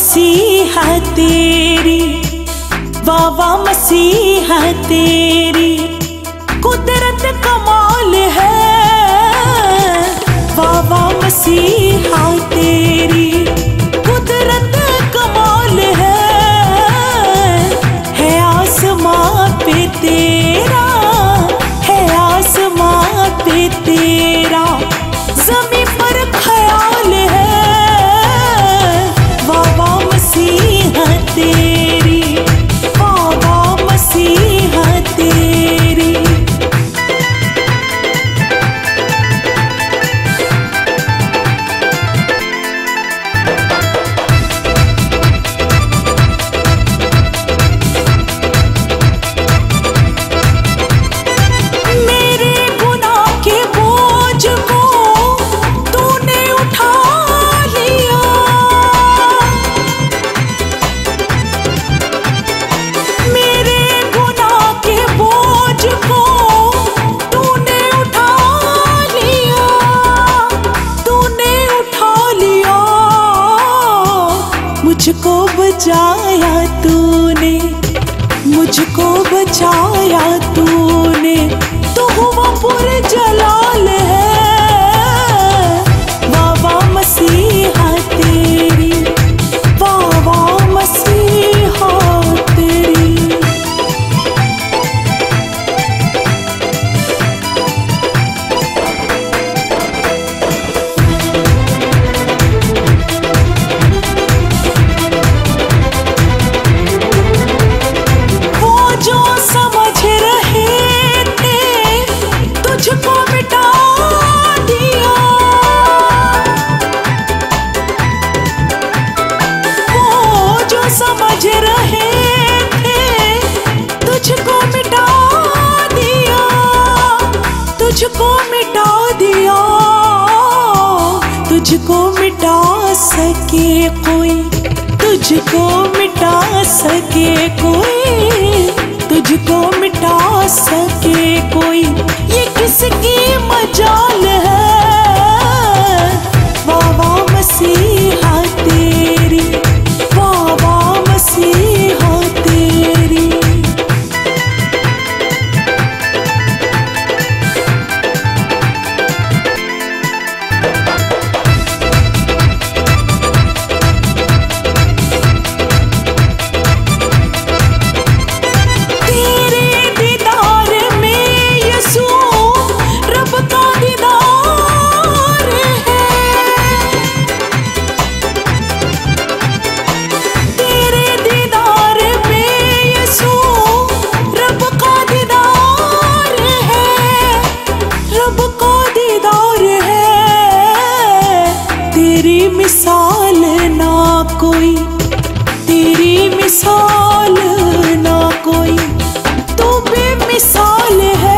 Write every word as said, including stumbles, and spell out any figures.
मसीहा तेरी, वाह वाह मसीहा तेरी, कुदरत कमाल है। वाह वाह मसीहा तेरी, कुदरत कमाल है। है आसमां पे तेरा, है आसमां पे तेरा, ज़मीं पर ख्याल है। वाह वाह मसीहा तेरी, वाह वाह मसीहा तेरी। मुझको बचाया तूने, मुझको बचाया तूने, तू हुआ पुरजलाल है। वाह वाह मसीहा तेरी, वाह वाह मसीहा तेरी। समझ रहे थे तुझको मिटा दिया, तुझको मिटा दिया। तुझको मिटा सके कोई, तुझको मिटा सके कोई, तुझको मिटा सके कोई, ये किसकी मजाल है। वाह वाह मसीहा तेरी, वाह वाह मसीहा तेरी। तेरे दीदार में यसू रब का दीदार है। तेरे दीदार में यसू रब का दीदार है, रब का दीदार है। तेरी मिसाल ना कोई, तेरी मिसाल ना कोई, तू बेमिसाल है।